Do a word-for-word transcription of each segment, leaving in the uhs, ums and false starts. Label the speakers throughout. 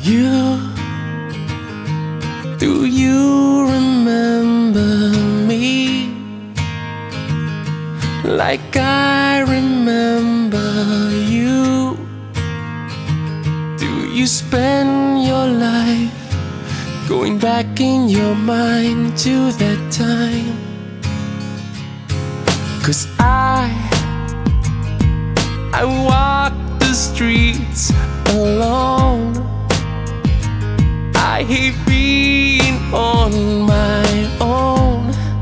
Speaker 1: You, do you remember me like I remember you? Do you spend your life going back in your mind to that time? 'Cause I, I walk the streets alone. I hate being on my own,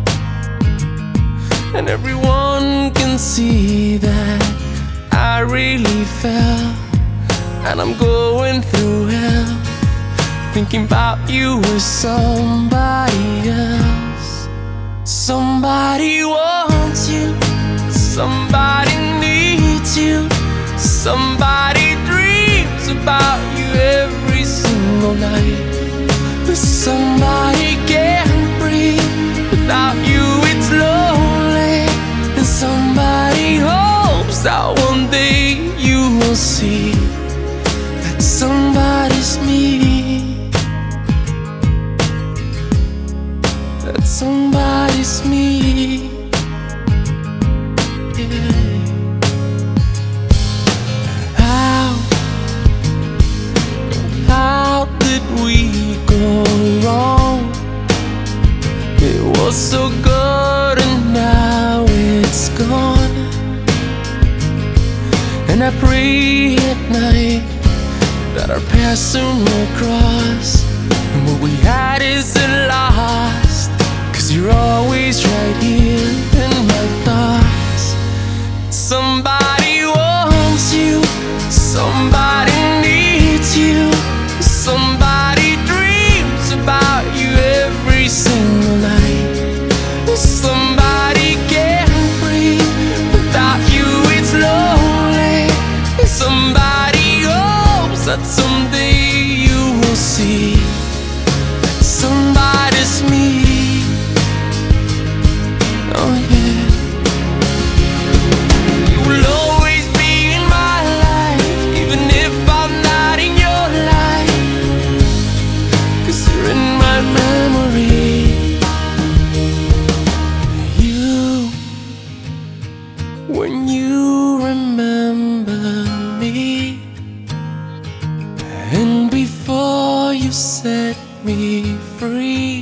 Speaker 1: and everyone can see that I really fell, and I'm going through hell, thinking about you with somebody else. Somebody wants you, somebody needs you, somebody dreams about you every single night. But somebody can't breathe without you, it's lonely. And somebody hopes that one day you will see that somebody's me, that somebody's me. Yeah. How, how did we go wrong? It was so good and now it's gone. And I pray at night that our paths soon will cross, and what we had isn't lost, 'cause you're always right here in my thoughts. Somebody wants you, somebody needs you, somebody dreams about you every single night. Somebody can't breathe without you, it's lonely. Somebody hopes that someday you will see that somebody's me. Oh yeah. You will always be in my life, even if I'm not in your life, 'cause you're in my memory. You, when you remember me, and before you set me free,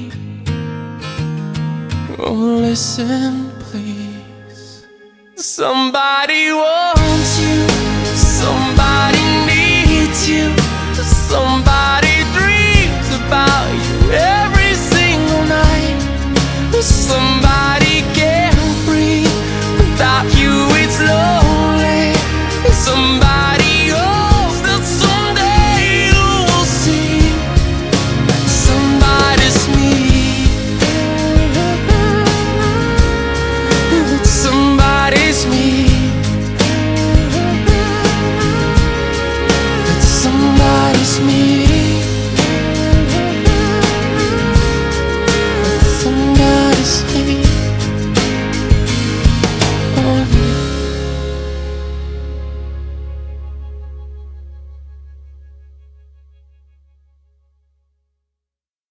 Speaker 1: oh listen please, somebody wants